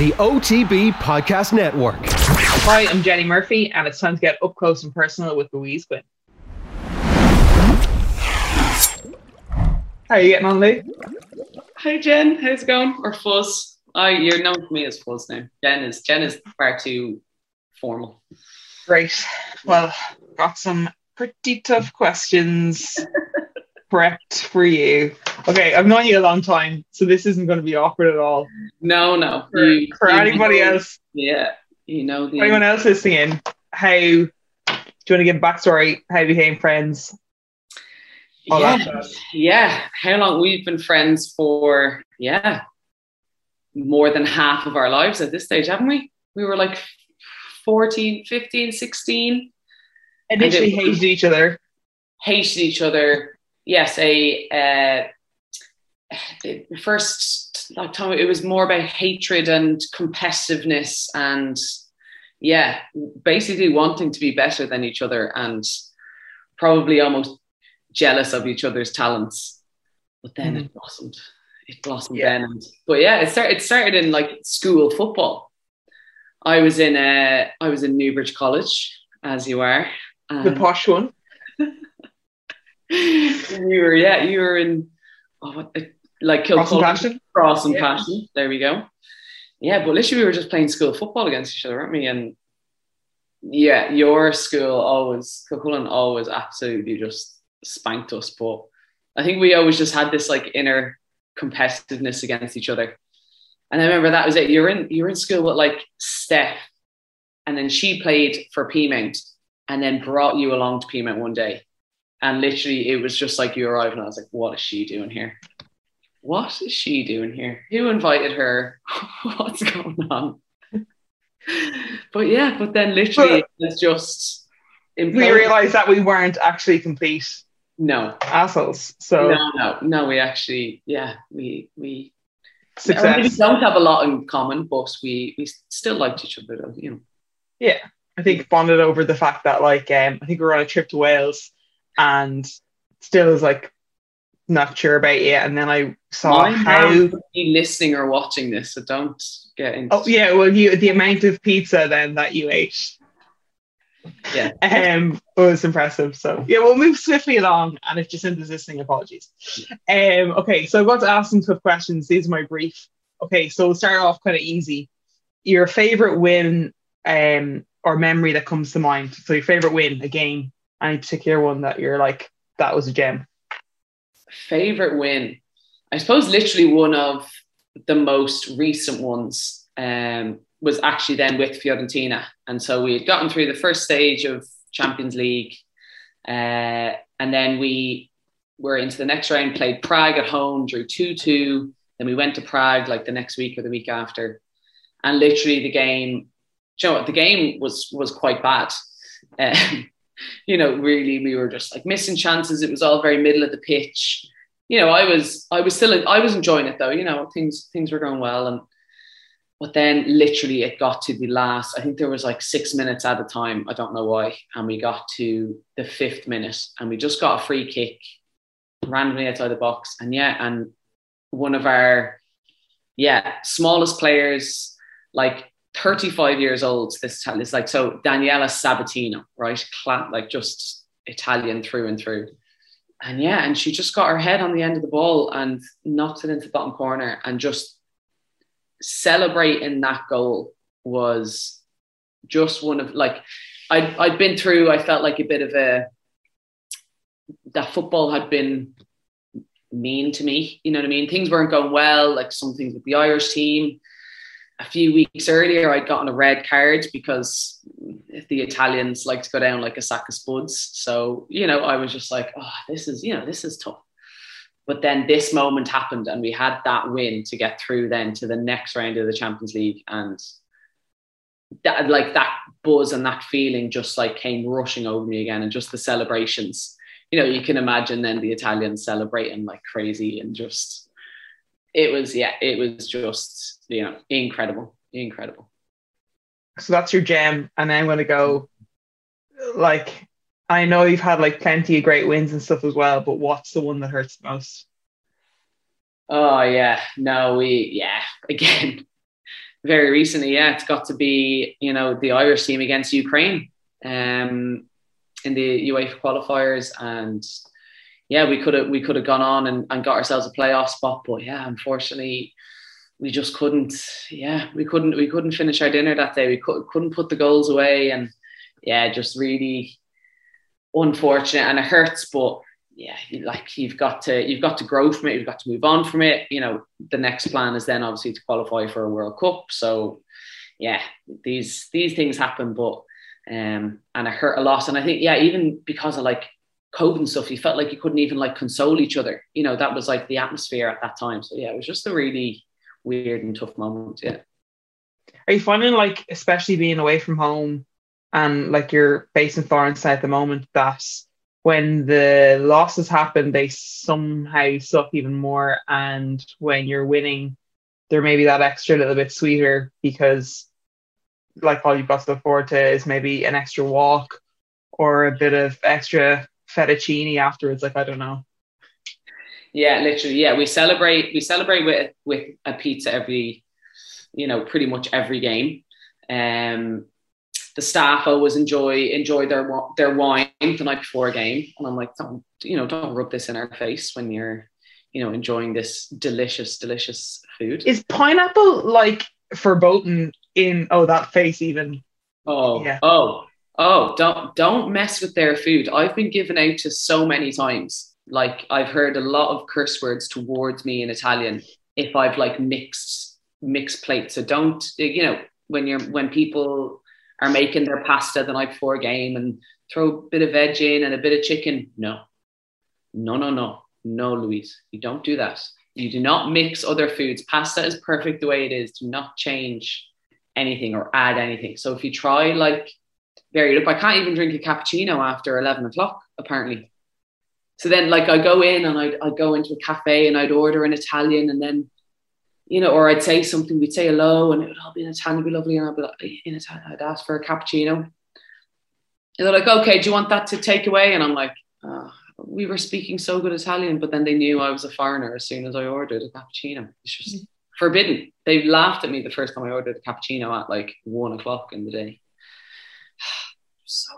the OTB Podcast Network. Hi, I'm Jenny Murphy, and it's time to get up close and personal with Louise Quinn. How are you getting on, Lou? Hi, Jen. How's it going? Or Fuzz? You're known to me as Fuzz now. Jen is far too formal. Great. Well, got some pretty tough questions prepped for you. Okay, I've known you a long time, so this isn't going to be awkward at all. No. For anybody else, yeah, anyone else listening in, do you want to give a backstory? How you became friends? Yeah. How long we've been friends for? Yeah, more than half of our lives at this stage, haven't we? We were like 14, 15, 16. Initially hated each other. Yes, first time it was more about hatred and competitiveness and basically wanting to be better than each other and probably almost jealous of each other's talents. But then it blossomed then. But yeah, it started in like school football. I was in Newbridge College, as you are. The posh one. You were in like Kilcullen. Cross and Passion. There we go. Yeah, but literally we were just playing school football against each other, weren't we? And yeah, your school Kilcullen always absolutely just spanked us. But I think we always just had this like inner competitiveness against each other. And I remember that was it. You're in school with like Steph, and then she played for Peamount and then brought you along to Peamount one day. And literally, it was just like you arrived, and I was like, "What is she doing here? What is she doing here? Who invited her? What's going on?" But then literally, it's just imploded. We realised that we weren't actually complete assholes. So no, we actually, we success. We don't have a lot in common, but we still liked each other, though. Yeah, I think bonded over the fact that I think we were on a trip to Wales. And still is like not sure about it. And then I saw how you listening or watching this, so don't get into. Oh yeah, well, the amount of pizza then that you ate, was impressive. So yeah, we'll move swiftly along. And if Jacinta's listening, apologies. Okay, so I've got to ask some tough questions. These are my brief. Okay, so we'll start off kind of easy. Your favorite win, or memory that comes to mind. So your favorite win, a game. Any particular one that you're like, that was a gem? Favorite win? I suppose literally one of the most recent ones was actually then with Fiorentina. And so we had gotten through the first stage of Champions League. And then we were into the next round, played Prague at home, drew 2-2. Then we went to Prague like the next week or the week after. And literally the game, the game was quite bad. Really, we were just like missing chances. It was all very middle of the pitch. I was enjoying it though. Things were going well, but then literally it got to the last. I think there was like 6 minutes at a time. I don't know why, and we got to the 5th minute, and we just got a free kick randomly outside the box, and one of our smallest players, like 35 years old, this is like, so Daniela Sabatino, right? Like just Italian through and through. And she just got her head on the end of the ball and knocked it into the bottom corner, and just celebrating that goal was just one of like, I'd been through, I felt like a bit of that football had been mean to me. You know what I mean? Things weren't going well, like some things with the Irish team. A few weeks earlier, I'd gotten a red card because the Italians like to go down like a sack of spuds. So, I was just like, oh, this is tough. But then this moment happened, and we had that win to get through then to the next round of the Champions League. And that buzz and that feeling just like came rushing over me again, and just the celebrations. You can imagine then the Italians celebrating like crazy, and just it was just incredible. So that's your gem. And I'm going to go, like, I know you've had like plenty of great wins and stuff as well, but what's the one that hurts the most? Oh yeah, no, again, very recently, yeah, it's got to be, the Irish team against Ukraine in the UEFA qualifiers, and yeah, we could have gone on and got ourselves a playoff spot, but yeah, unfortunately, we just couldn't. Yeah, we couldn't finish our dinner that day. We couldn't put the goals away, and yeah, just really unfortunate, and it hurts, but. Yeah, you've got to grow from it. You've got to move on from it. The next plan is then obviously to qualify for a World Cup. So, yeah, these things happen, but and it hurt a lot. And I think, yeah, even because of like COVID and stuff, you felt like you couldn't even like console each other. That was like the atmosphere at that time. So yeah, it was just a really weird and tough moment. Yeah. Are you finding, like, especially being away from home and like you're based in Florence at the moment, that when the losses happen, they somehow suck even more, and when you're winning, they're maybe that extra little bit sweeter because, like, all you've got to look forward to is maybe an extra walk or a bit of extra fettuccine afterwards. Like, I don't know. Yeah, literally. Yeah, we celebrate with a pizza every, pretty much every game. The staff always enjoy their wine the night before a game, and I'm like, don't rub this in our face when you're, enjoying this delicious food. Is pineapple like verboten in that face even? Oh, yeah. Don't mess with their food. I've been given out to so many times. Like, I've heard a lot of curse words towards me in Italian if I've like mixed plates. So don't, when people are making their pasta the night before a game and throw a bit of veg in and a bit of chicken. No, Louise, you don't do that. You do not mix other foods. Pasta is perfect the way it is. Do not change anything or add anything. So if you try like vary it up, I can't even drink a cappuccino after 11 o'clock, apparently. So then like I go in and I'd go into a cafe and I'd order an Italian, and then, or I'd say something, we'd say hello, and it would all be in Italian, it'd be lovely, and I'd be like, in Italian, I'd ask for a cappuccino. And they're like, okay, do you want that to take away? And I'm like, we were speaking so good Italian, but then they knew I was a foreigner as soon as I ordered a cappuccino. It's just forbidden. They laughed at me the first time I ordered a cappuccino at like 1 o'clock in the day. So.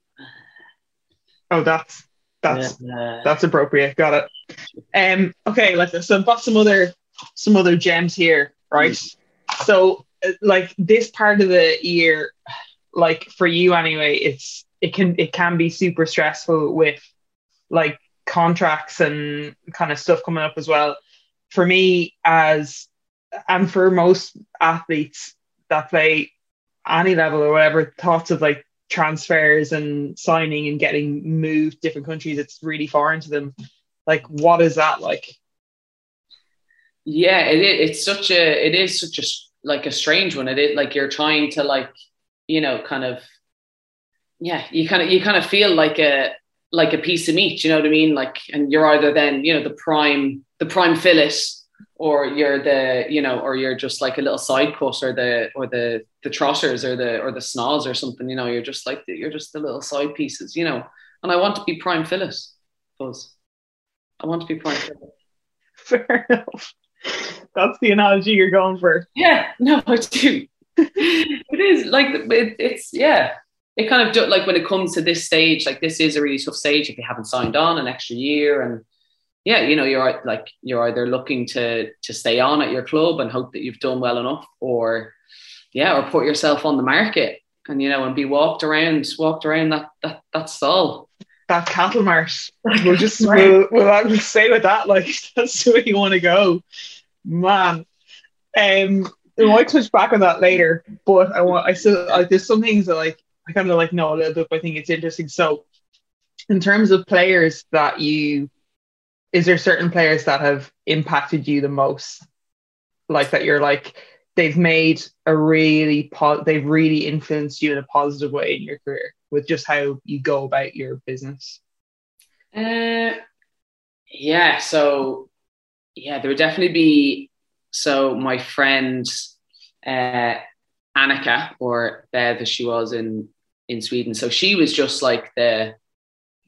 Oh, that's appropriate. Got it. Okay, like, so I've got some other gems here, right? So like this part of the year, like for you anyway, it can be super stressful with like contracts and kind of stuff coming up as well. For me, and for most athletes that play any level or whatever, thoughts of like transfers and signing and getting moved different countries, it's really foreign to them. Like, what is that like? Yeah, it is such a like a strange one. It is like you're trying to like, kind of, yeah, you kind of feel like a piece of meat, you know what I mean? Like, and you're either then, the prime fillet, or you're or you're just like a little side cut, or the trotters or the snoz or something, you're just the little side pieces, and I want to be prime fillet, Buzz. I want to be prime fillet. Fair enough. That's the analogy you're going for. Yeah, no, I do. It is like it's yeah. It kind of like when it comes to this stage, like this is a really tough stage if you haven't signed on an extra year, and yeah, you're either looking to stay on at your club and hope that you've done well enough, or put yourself on the market and and be walked around that stall. That cattle mart. We'll stay with that. Like, that's the way you want to go, man. We might touch back on that later, but there's some things that like I kind of like know a little bit, but I think it's interesting. So, in terms of players is there certain players that have impacted you the most? Like that you're like they've really influenced you in a positive way in your career with just how you go about your business? Yeah. So yeah, there would definitely be. So my friend Annika, or Bev as she was in Sweden. So she was just like the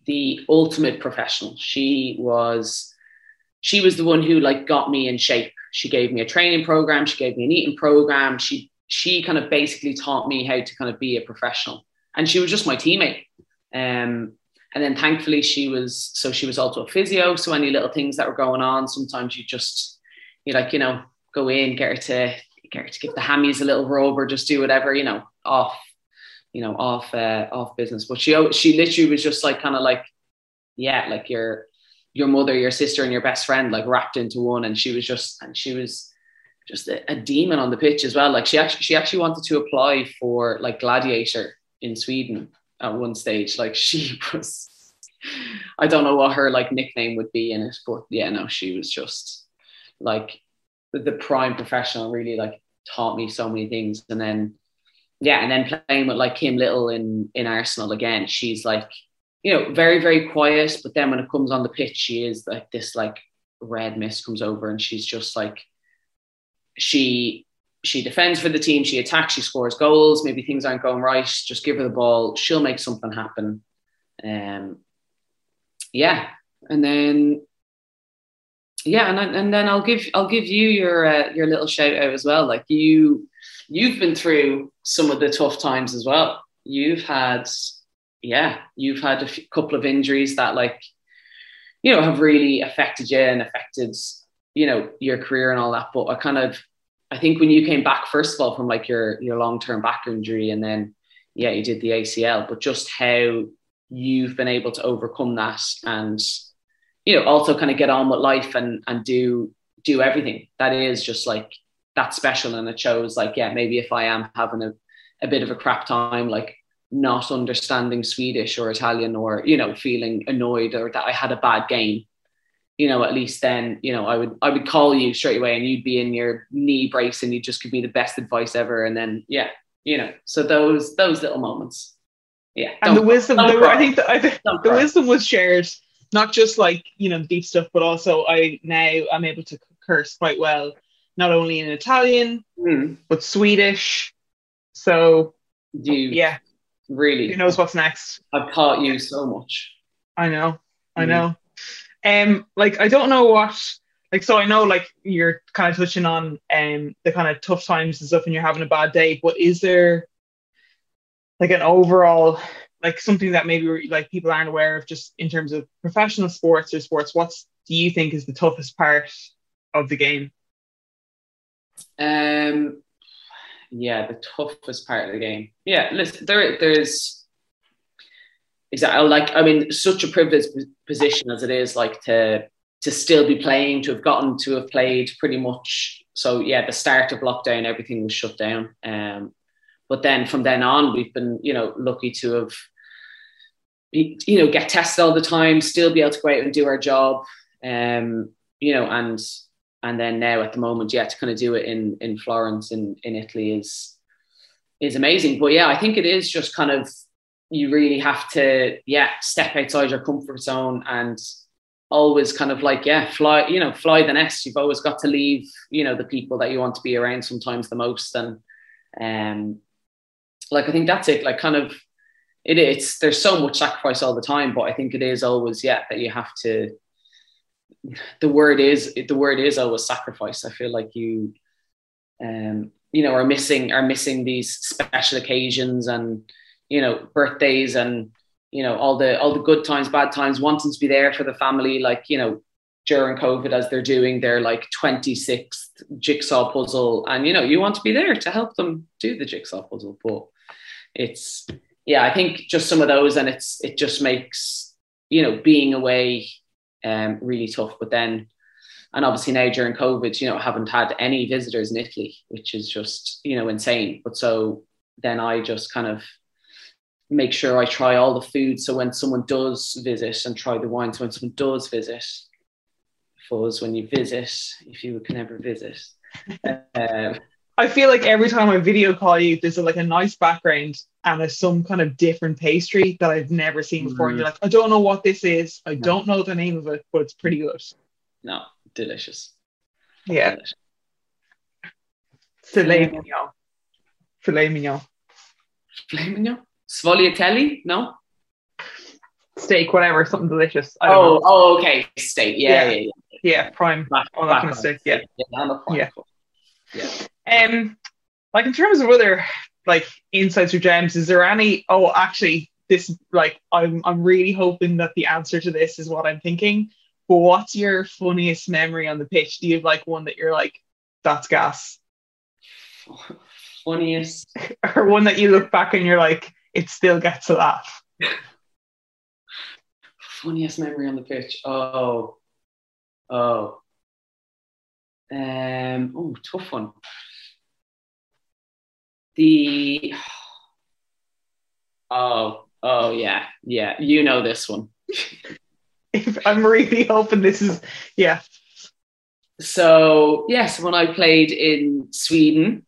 ultimate professional. She was the one who like got me in shape. She gave me a training program. She gave me an eating program. She kind of basically taught me how to kind of be a professional. And she was just my teammate. And then thankfully she was also a physio. So any little things that were going on, sometimes you like, you know, go in, get her to give the hammies a little rub or just do whatever, you know, off business. But she literally was just like, kind of like, yeah, like your mother, your sister, and your best friend, like wrapped into one. And she was just a demon on the pitch as well. Like she actually wanted to apply for like Gladiator in Sweden at one stage. Like she was, I don't know what her like nickname would be in it, but yeah, no, she was just like the prime professional, really like taught me so many things. And then playing with like Kim Little in Arsenal again, she's like, you know, very, very quiet, but then when it comes on the pitch, she is like this like red mist comes over, and she's just like, she defends for the team, she attacks, she scores goals, maybe things aren't going right, just give her the ball, she'll make something happen. And then I'll give you your little shout out as well. Like you've been through some of the tough times as well. You've had a couple of injuries that, like, you know, have really affected you and affected, you know, your career and all that. But I think when you came back, first of all, from like your long-term back injury, and then, yeah, you did the ACL, but just how you've been able to overcome that and, you know, also kind of get on with life and do everything. That is just like, that's special. And it shows like, yeah, maybe if I am having a bit of a crap time, like not understanding Swedish or Italian, or, you know, feeling annoyed or that I had a bad game, you know, at least then, you know, I would call you straight away and you'd be in your knee brace and you'd just give me the best advice ever. And then, yeah, you know, so those little moments. Yeah. And the wisdom, I think the wisdom was shared, not just like, you know, deep stuff, but also I'm able to curse quite well, not only in Italian, but Swedish. So yeah, really, who knows what's next? I've taught you so much. I know. Like, I don't know what, like, so I know like you're kind of touching on the kind of tough times and stuff and you're having a bad day, but is there like an overall, like something that maybe like people aren't aware of, just in terms of professional sports or sports, do you think is the toughest part of the game? Yeah, the toughest part of the game. Yeah, listen, there's exactly, like, I mean, such a privileged position as it is, like to still be playing, to have played pretty much. So yeah, the start of lockdown, everything was shut down. But then from then on, we've been, you know, lucky to have, you know, get tested all the time, still be able to go out and do our job. You know, and then now at the moment, yeah, to kind of do it in Florence in Italy is amazing. But yeah, I think it is just kind of, you really have to, yeah, step outside your comfort zone and always kind of like, yeah, fly the nest. You've always got to leave, you know, the people that you want to be around sometimes the most. And like, I think that's it. Like, kind of, it's there's so much sacrifice all the time, but I think it is always, yeah, that you have to. The word is always sacrifice. I feel like you know, are missing these special occasions and, you know, birthdays and, you know, all the good times, bad times, wanting to be there for the family, like, you know, during COVID, as they're doing their like 26th jigsaw puzzle, and, you know, you want to be there to help them do the jigsaw puzzle. But it's, yeah, I think just some of those, and it just makes, you know, being away really tough. But then, and obviously now during COVID, you know, I haven't had any visitors in Italy, which is just, you know, insane. But so then I just kind of make sure I try all the food. So when someone does visit, and try the wines when someone does visit, Fuzz, when you visit, if you can ever visit. I feel like every time I video call you, there's like a nice background and there's some kind of different pastry that I've never seen before. And you're like, I don't know what this is. I don't know the name of it, but it's pretty good. No, delicious. Yeah. Delicious. Filet mignon. Filet mignon. Filet mignon? Sfogliatelli? No? steak, whatever, something delicious. I don't know. Okay, steak. Yeah, prime. All that kind of steak. Yeah. I'm a prime. Yeah. Like in terms of other like insights or gems, is there any? Oh, actually, this like I'm really hoping that the answer to this is what I'm thinking. But what's your funniest memory on the pitch? Do you have like one that you're like, that's gas? Funniest, or one that you look back and you're like, it still gets a laugh? Funniest memory on the pitch. Oh, tough one. Yeah. You know this one. I'm really hoping this is, yeah. So yes, when I played in Sweden,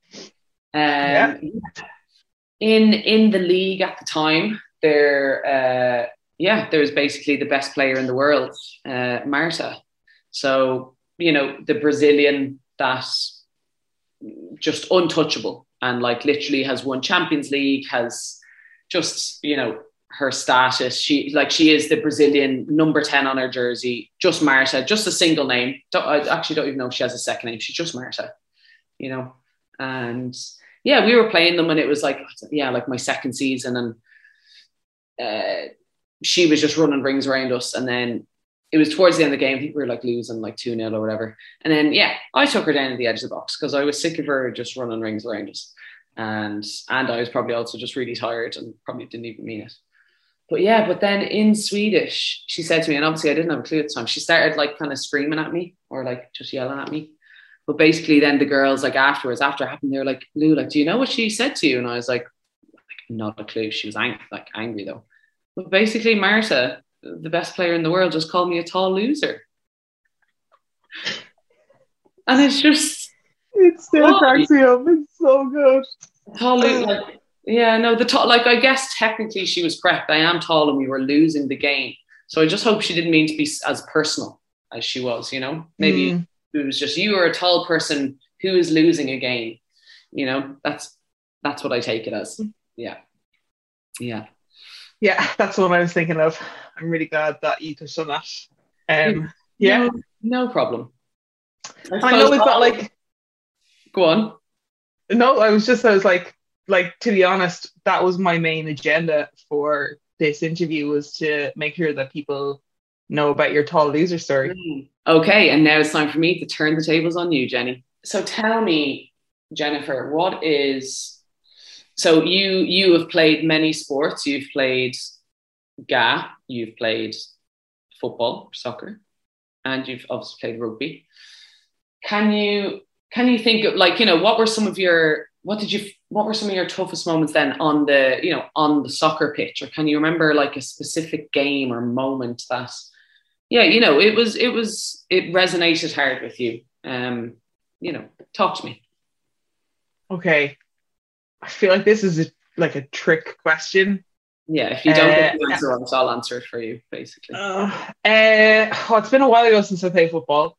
in the league at the time, there was basically the best player in the world, Marta. So the Brazilian that's just untouchable and like literally has won Champions League, has just her status. She is the Brazilian number 10 on her jersey. Just Marta, just a single name. I actually don't even know if she has a second name. She's just Marta, And yeah, we were playing them and it was like my second season, and she was just running rings around us. And then it was towards the end of the game. I think we were like losing like 2-0 or whatever. And then I took her down to the edge of the box because I was sick of her just running rings around us. And I was probably also just really tired and probably didn't even mean it. But then in Swedish, she said to me, and obviously I didn't have a clue at the time, she started like kind of screaming at me or like just yelling at me. But basically then the girls, like afterwards, after it happened, they were like, Lou, like, do you know what she said to you? And I was like not a clue. She was angry though. But basically Marta, the best player in the world, just called me a tall loser. And it's just... It still cracks me up. It's so good. Tall loser, I guess technically she was correct. I am tall and we were losing the game. So I just hope she didn't mean to be as personal as she was, Maybe it was just, you are a tall person who is losing a game. That's what I take it as. Yeah. Yeah, that's what I was thinking of. I'm really glad that you touched on that. No problem. I know we've got like... Go on. No, I was like, to be honest, that was my main agenda for this interview, was to make sure that people know about your tall loser story. Okay, and now it's time for me to turn the tables on you, Jenny. So tell me, Jennifer, so you have played many sports. You've played GA, you've played football, soccer, and you've obviously played rugby. Can you think of what were some of your toughest moments then on the soccer pitch? Or can you remember like a specific game or moment that it resonated hard with you? Talk to me. Okay. I feel like this is a trick question. Yeah, if you don't get the answer, I'll answer it for you, basically. It's been a while ago since I played football.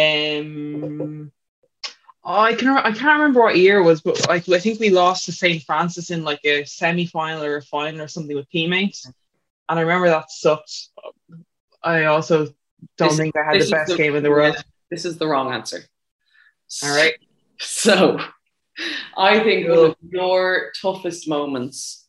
I can't remember what year it was, but I think we lost to St. Francis in like a semi-final or a final or something with teammates, and I remember that sucked. I also don't think I had the best game in the world. This is the wrong answer. All right. So I think one of your toughest moments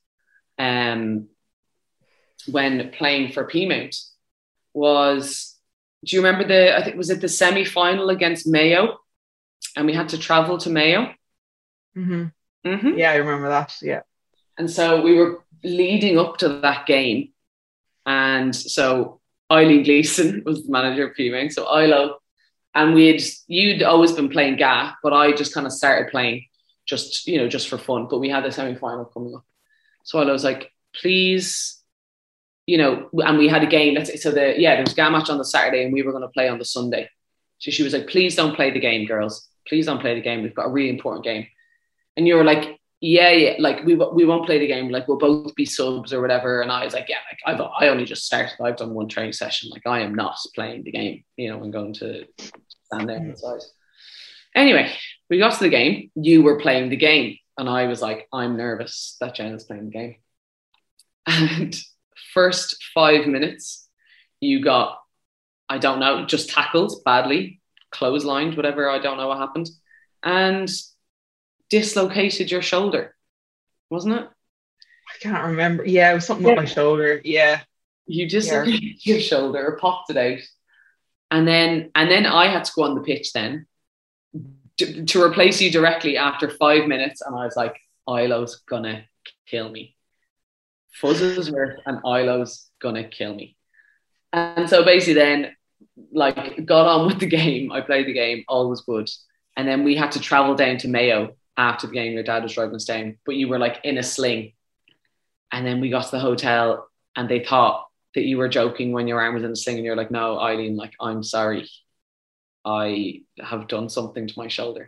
when playing for Peamount was, do you remember was it the semi-final against Mayo? And we had to travel to Mayo. Mm-hmm. Mm-hmm. Yeah, I remember that. Yeah. And so we were leading up to that game. And so Eileen Gleeson was the manager of Peamount. So Ilo, and you'd always been playing GA, but I just kind of started playing just for fun. But we had the semi-final coming up. So I was like, please, and we had a game. There was GA match on the Saturday and we were going to play on the Sunday. So she was like, please don't play the game, girls. Please don't play the game. We've got a really important game. And you were like, yeah, like we won't play the game. Like we'll both be subs or whatever. And I was like, yeah, like I only just started. I've done one training session. Like I am not playing the game, and going to stand there on the side. Anyway, we got to the game. You were playing the game. And I was like, I'm nervous that Jenna's playing the game. And first 5 minutes, you got, I don't know, just tackled badly, clotheslined, whatever, I don't know what happened, and dislocated your shoulder, wasn't it? I can't remember. Yeah, it was something with my shoulder. Yeah. You dislocated your shoulder or popped it out. And then I had to go on the pitch then to replace you directly after 5 minutes. And I was like, Ilo's gonna kill me. Fuzz's hurt and Ilo's gonna kill me. And so basically then, like, got on with the game. I played the game, all was good. And then we had to travel down to Mayo after the game. Your dad was driving us down, but you were like in a sling. And then we got to the hotel and they thought that you were joking when your arm was in a sling, and you're like, no, Eileen, like, I'm sorry. I have done something to my shoulder.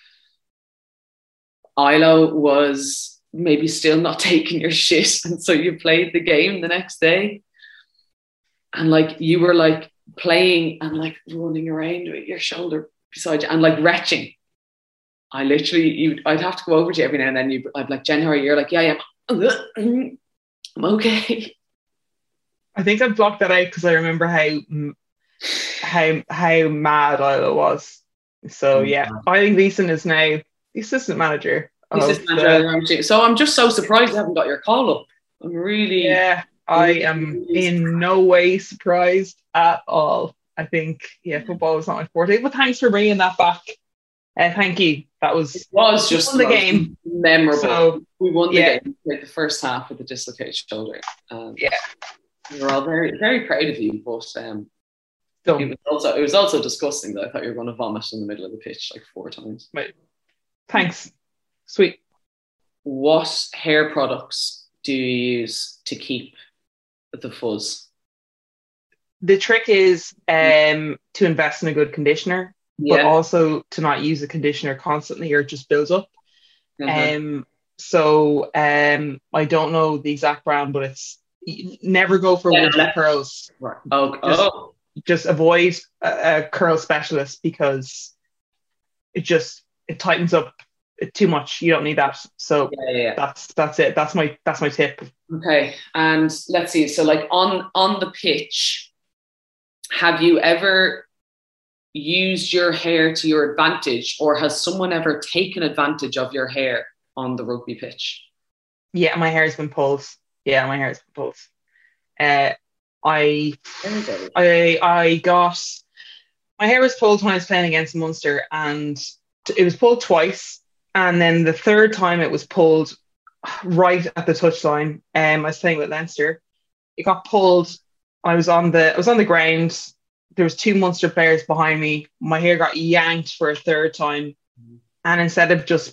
Ilo was maybe still not taking your shit. And so you played the game the next day. And like, you were like playing and like running around with your shoulder beside you and like retching. I literally, I'd have to go over to you every now and then. I'd be like, Jen, how are you? You're like, yeah, I'm okay. I think I blocked that out because I remember how mad Isla was. So yeah, I think Leeson is now the assistant manager. So I'm just so surprised I haven't got your call up. I'm really... Yeah, I am in no way surprised at all. I think, yeah, football was not my forte, but thanks for bringing that back. Thank you. That was... It was just the game. Memorable. So, we won the yeah. game, like the first half with the dislocated shoulder. Yeah. We were all very, very proud of you, but it was also disgusting that I thought you were going to vomit in the middle of the pitch like 4 times. Right. Thanks. Sweet. What hair products do you use to keep the fuzz? The trick is to invest in a good conditioner, but also to not use the conditioner constantly or it just builds up. So I don't know the exact brand, but it's never go for winter curls. Right. Just avoid a curl specialist because it tightens up too much. You don't need that. So that's it. That's my tip. Okay. And let's see. So like on the pitch, have you ever used your hair to your advantage, or has someone ever taken advantage of your hair on the rugby pitch? Yeah, my hair has been pulled. My hair was pulled when I was playing against Munster, and it was pulled twice, and then the third time it was pulled right at the touchline. I was playing with Leinster. It got pulled. I was on the ground. There was 2 Munster players behind me. My hair got yanked for a third time, and instead of just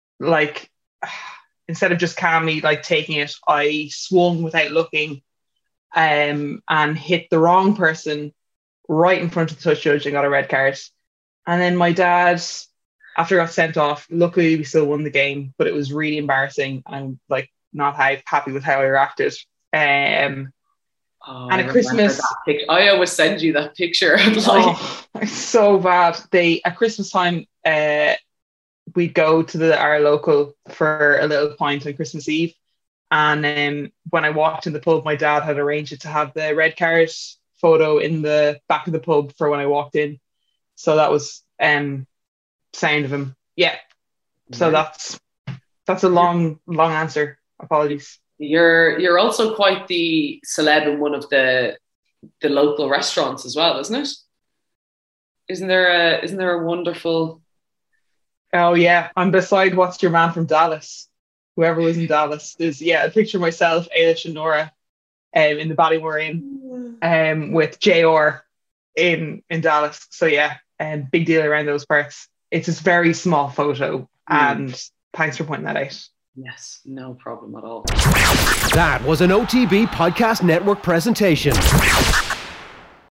calmly like taking it, I swung without looking, and hit the wrong person right in front of the touch judge and got a red card. And then my dad, after I got sent off, luckily we still won the game, but it was really embarrassing. I'm like not happy with how I reacted. And at Christmas, I always send you that picture. It's so bad. At Christmas time, we'd go to our local for a little pint on Christmas Eve. And when I walked in the pub, my dad had arranged it to have the red card photo in the back of the pub for when I walked in. So that was sound of him. Yeah. So that's a long answer. Apologies. You're also quite the celeb in one of the local restaurants as well, isn't it? Isn't there a wonderful... Oh yeah, I'm beside What's Your Man from Dallas. Whoever was in Dallas. There's a picture of myself, Ailish and Nora in the Ballymore Inn with JR in Dallas. So yeah, big deal around those parts. It's a very small photo, and thanks for pointing that out. Yes, no problem at all. That was an OTB Podcast Network presentation.